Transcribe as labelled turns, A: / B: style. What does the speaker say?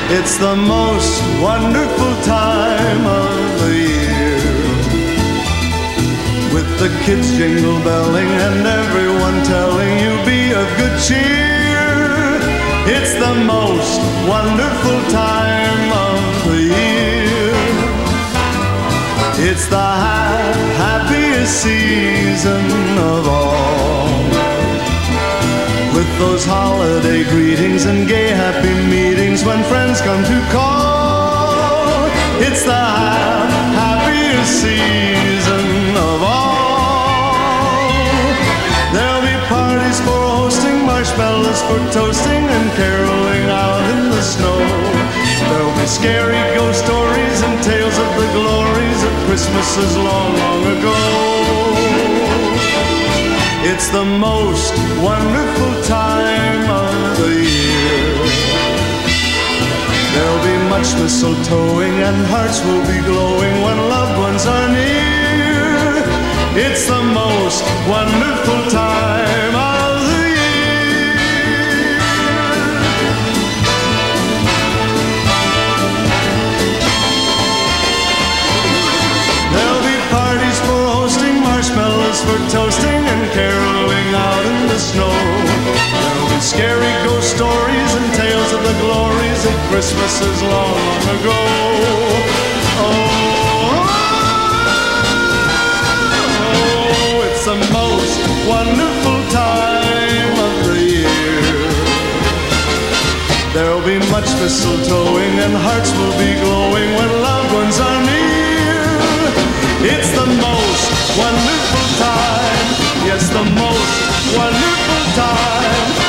A: It's the most wonderful time of the year, with the kids jingle belling and everyone telling you be of good cheer. It's the most wonderful time of the year. It's the happiest season of all, with those holiday greetings and gay happy meetings when friends come to call. It's the happiest season of all. There'll be parties for hosting, marshmallows for toasting, and caroling out in the snow. There'll be scary ghost stories and tales of the glories of Christmases long, long ago. It's the most wonderful time of the year. There'll be much mistletoeing and hearts will be glowing when loved ones are near. It's the most wonderful time of the year. There'll be parties for hosting, marshmallows for toasting, and caroling out in the snow. There'll be scary ghost stories and tales of the glories of Christmases long, long ago. Oh, it's the most wonderful time of the year. There'll be much mistletoeing and hearts will be glowing when loved ones are near. It's the most wonderful time. Yes, the most wonderful time